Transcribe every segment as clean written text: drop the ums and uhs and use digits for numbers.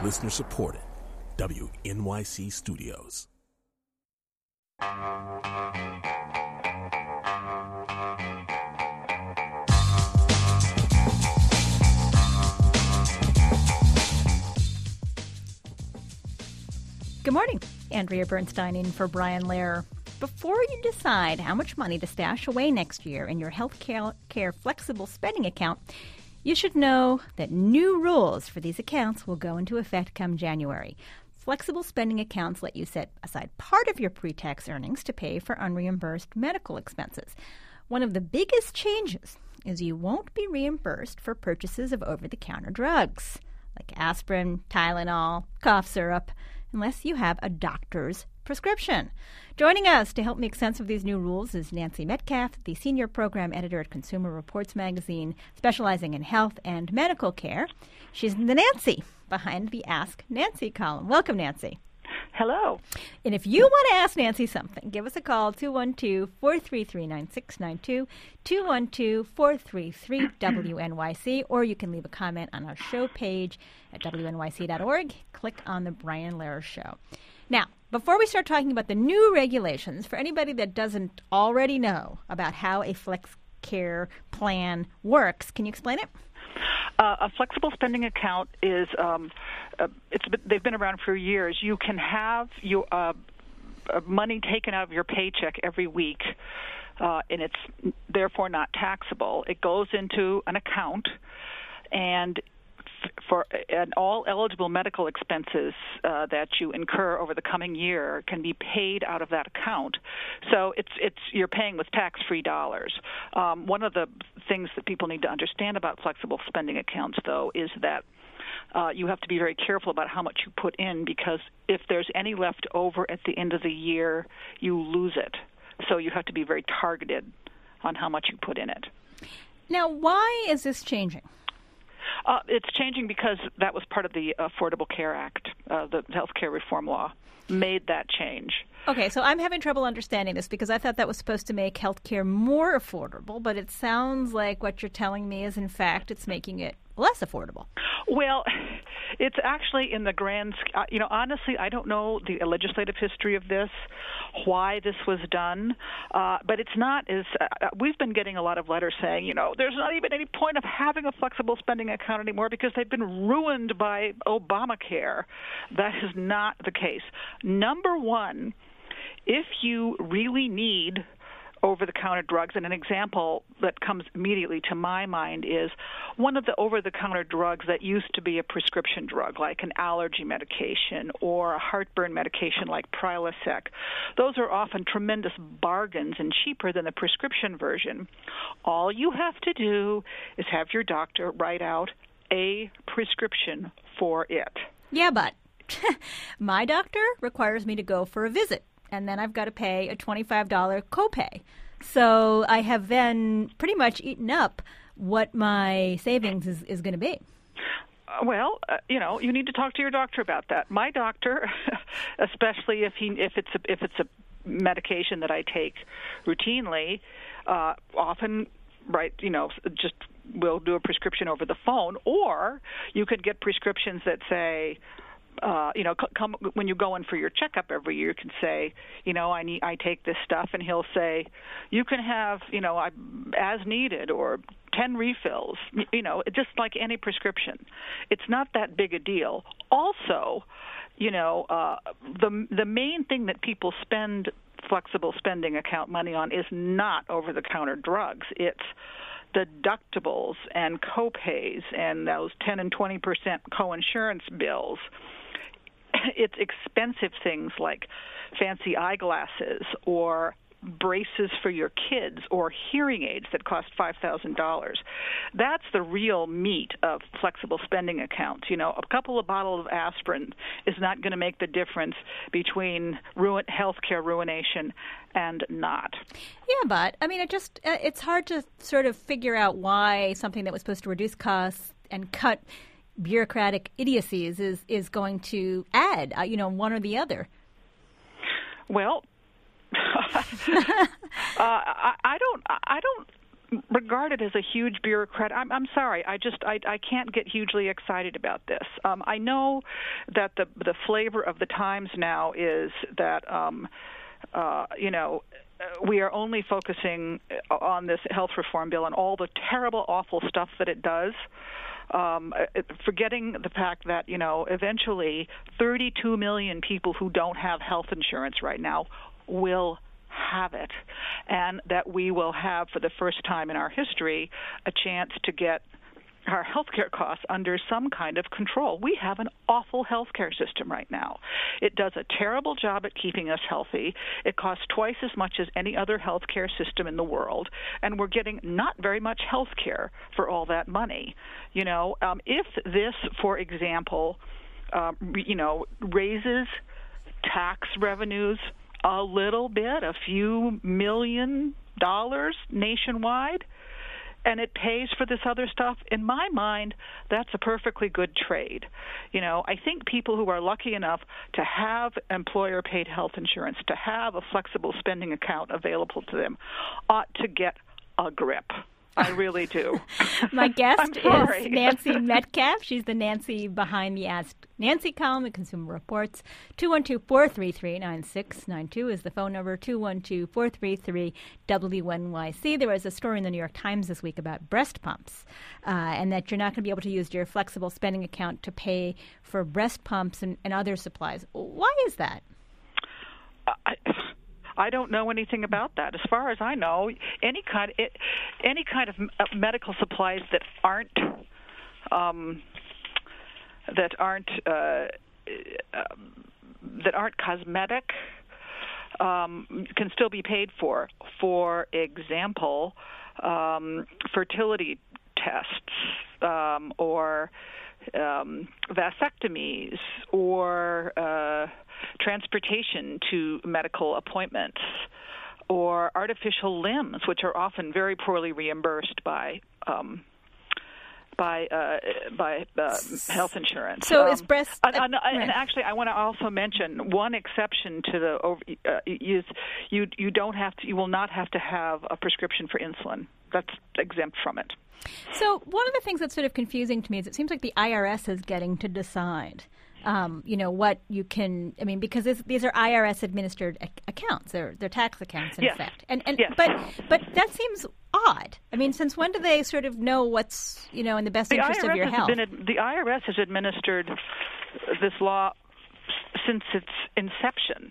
Listener supported. WNYC Studios. Good morning. Andrea Bernstein in for Brian Lehrer. Before you decide how much money to stash away next year in your health care flexible spending account, you should know that new rules for these accounts will go into effect come January. Flexible spending accounts let you set aside part of your pre-tax earnings to pay for unreimbursed medical expenses. One of the biggest changes is you won't be reimbursed for purchases of over-the-counter drugs like aspirin, Tylenol, cough syrup, unless you have a doctor's prescription. Joining us to help make sense of these new rules is Nancy Metcalf, the senior program editor at Consumer Reports magazine, specializing in health and medical care. She's the Nancy behind the Ask Nancy column. Welcome, Nancy. Hello. And if you want to ask Nancy something, give us a call, 212-433-9692, 212-433-WNYC, or you can leave a comment on our show page at WNYC.org. Click on the Brian Lehrer Show. Now, before we start talking about the new regulations, for anybody that doesn't already know about how a flex care plan works, can you explain it? A flexible spending account is they've been around for years. You can have your money taken out of your paycheck every week, and it's therefore not taxable. It goes into an account, and all eligible medical expenses that you incur over the coming year can be paid out of that account. So you're paying with tax-free dollars. One of the things that people need to understand about flexible spending accounts, though, is that you have to be very careful about how much you put in, because if there's any left over at the end of the year, you lose it. So you have to be very targeted on how much you put in it. Now, why is this changing? It's changing because that was part of the Affordable Care Act. The health care reform law made that change. Okay, so I'm having trouble understanding this because I thought that was supposed to make health care more affordable, but it sounds like what you're telling me is, in fact, it's making it less affordable. Well, it's actually in the grand, honestly, I don't know the legislative history of this, why this was done, but it's not as, we've been getting a lot of letters saying, there's not even any point of having a flexible spending account anymore because they've been ruined by Obamacare. That is not the case. Number one, if you really need over-the-counter drugs, and an example that comes immediately to my mind is one of the over-the-counter drugs that used to be a prescription drug, like an allergy medication or a heartburn medication like Prilosec. Those are often tremendous bargains and cheaper than the prescription version. All you have to do is have your doctor write out a prescription for it. Yeah, but my doctor requires me to go for a visit, and then I've got to pay a $25 copay. So I have then pretty much eaten up what my savings is going to be. Well, you need to talk to your doctor about that. My doctor, especially if it's a medication that I take routinely, often just will do a prescription over the phone, or you could get prescriptions that say, come when you go in for your checkup every year, you can say, I take this stuff, and he'll say, you can have, as needed, or 10 refills, just like any prescription. It's not that big a deal. Also, the main thing that people spend flexible spending account money on is not over-the-counter drugs. It's deductibles and copays and those 10 and 20% coinsurance bills. It's expensive things like fancy eyeglasses or braces for your kids or hearing aids that cost $5,000. That's the real meat of flexible spending accounts. A couple of bottles of aspirin is not going to make the difference between healthcare ruination and not. Yeah, but it's hard to sort of figure out why something that was supposed to reduce costs and cut bureaucratic idiocies is going to add, one or the other. Well, I don't regarded as a huge bureaucrat. I'm sorry. I can't get hugely excited about this. I know that the flavor of the times now is that we are only focusing on this health reform bill and all the terrible, awful stuff that it does. Forgetting the fact that, eventually 32 million people who don't have health insurance right now will have it, and that we will have, for the first time in our history, a chance to get our healthcare costs under some kind of control. We have an awful healthcare system right now. It does a terrible job at keeping us healthy. It costs twice as much as any other healthcare system in the world, and we're getting not very much healthcare for all that money. If this, for example, raises tax revenues a little bit, a few $1 million nationwide, and it pays for this other stuff, in my mind, that's a perfectly good trade. I think people who are lucky enough to have employer-paid health insurance, to have a flexible spending account available to them, ought to get a grip. I really do. My guest is Nancy Metcalf. She's the Nancy behind the Ask Nancy column at Consumer Reports. 212-433-9692 is the phone number, 212-433-WNYC. There was a story in the New York Times this week about breast pumps and that you're not going to be able to use your flexible spending account to pay for breast pumps and other supplies. Why is that? I don't know anything about that. As far as I know, any kind of medical supplies that aren't cosmetic can still be paid for. For example, fertility tests or vasectomies or transportation to medical appointments, or artificial limbs, which are often very poorly reimbursed by health insurance. So is breast? And actually, I want to also mention one exception to the you will not have to have a prescription for insulin. That's exempt from it. So one of the things that's sort of confusing to me is it seems like the IRS is getting to decide, what you can. I mean, because these are IRS administered accounts; they're tax accounts in effect. And yes. but that seems odd. I mean, since when do they sort of know what's in the best interest of your health? The IRS has administered this law since its inception.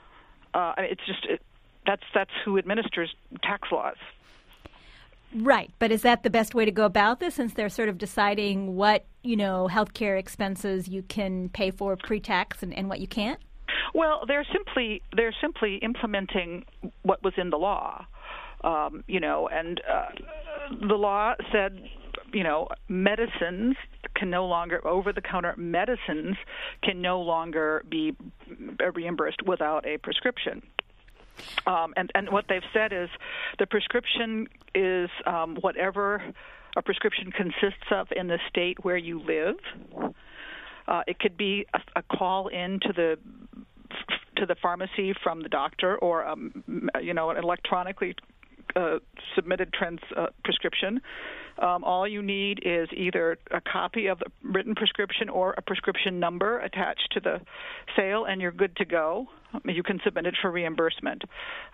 That's who administers tax laws. Right, but is that the best way to go about this, since they're sort of deciding what, healthcare expenses you can pay for pre-tax and what you can't? Well, they're simply implementing what was in the law, and the law said, medicines can no longer, over-the-counter medicines can no longer be reimbursed without a prescription. And what they've said is the prescription is whatever a prescription consists of in the state where you live. It could be a call in to the pharmacy from the doctor, or an electronically submitted prescription. All you need is either a copy of the written prescription or a prescription number attached to the sale, and you're good to go. You can submit it for reimbursement.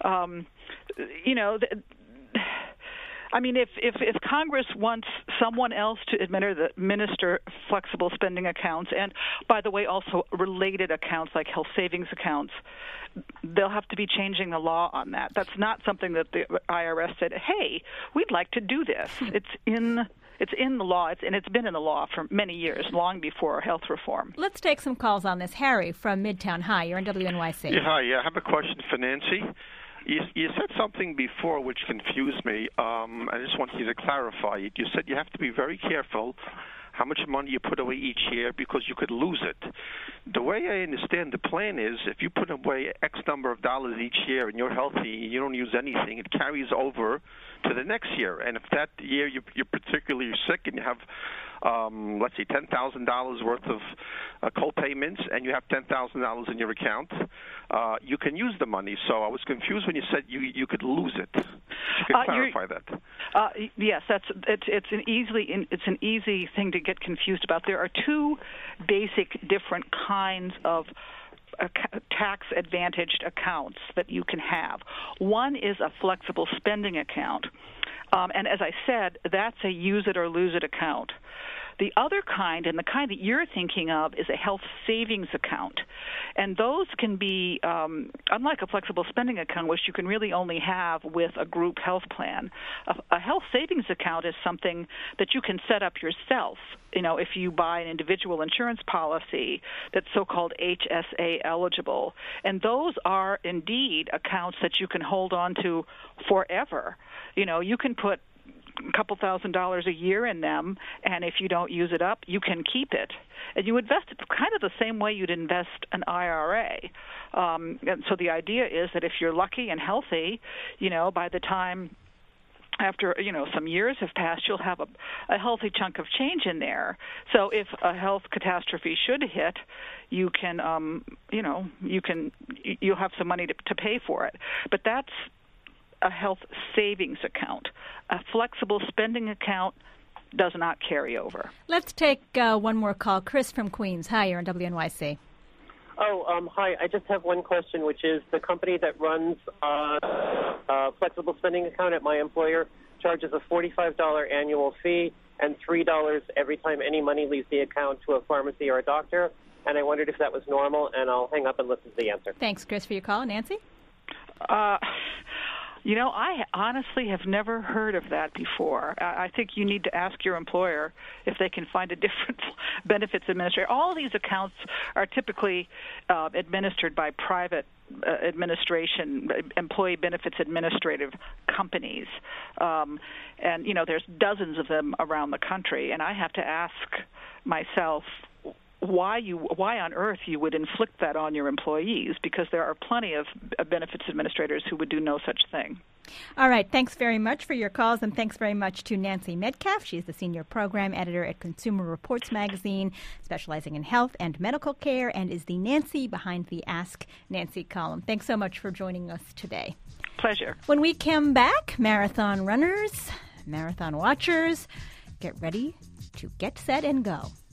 If Congress wants someone else to administer flexible spending accounts, and by the way, also related accounts like health savings accounts, they'll have to be changing the law on that. That's not something that the IRS said, hey, we'd like to do this. It's in the law, and it's been in the law for many years, long before health reform. Let's take some calls on this. Harry from Midtown. Hi, you're on WNYC. Yeah, hi. I have a question for Nancy. You said something before which confused me. I just want you to clarify it. You said you have to be very careful how much money you put away each year because you could lose it. The way I understand the plan is if you put away X number of dollars each year and you're healthy, you don't use anything, it carries over to the next year. And if that year you're particularly sick and you have let's see, $10,000 worth of co-payments, and you have $10,000 in your account, you can use the money. So I was confused when you said you could lose it. If you could clarify that. Yes, it's an easy thing to get confused about. There are two basic different kinds of tax-advantaged accounts that you can have. One is a flexible spending account, and as I said, that's a use-it-or-lose-it account. The other kind, and the kind that you're thinking of, is a health savings account. And those can be, unlike a flexible spending account, which you can really only have with a group health plan, a health savings account is something that you can set up yourself. You know, if you buy an individual insurance policy that's so-called HSA eligible. And those are indeed accounts that you can hold on to forever. You know, you can put a couple $1,000s a year in them, and if you don't use it up, you can keep it. And you invest it kind of the same way you'd invest an IRA. And so the idea is that if you're lucky and healthy, you know, by the time after, you know, some years have passed, you'll have a healthy chunk of change in there. So if a health catastrophe should hit, you can, you'll have some money to pay for it. But that's a health savings account. A flexible spending account does not carry over. Let's take one more call. Chris from Queens. Hi, you're on WNYC. Hi. I just have one question, which is the company that runs a flexible spending account at my employer charges a $45 annual fee and $3 every time any money leaves the account to a pharmacy or a doctor. And I wondered if that was normal, and I'll hang up and listen to the answer. Thanks, Chris, for your call. Nancy? You know, I honestly have never heard of that before. I think you need to ask your employer if they can find a different benefits administrator. All of these accounts are typically administered by private administration, employee benefits administrative companies. And, you know, there's dozens of them around the country. And I have to ask myself, why on earth you would inflict that on your employees, because there are plenty of benefits administrators who would do no such thing. All right. Thanks very much for your calls, and thanks very much to Nancy Metcalf. She's the senior program editor at Consumer Reports magazine, specializing in health and medical care, and is the Nancy behind the Ask Nancy column. Thanks so much for joining us today. Pleasure. When we come back, marathon runners, marathon watchers, get ready to get set and go.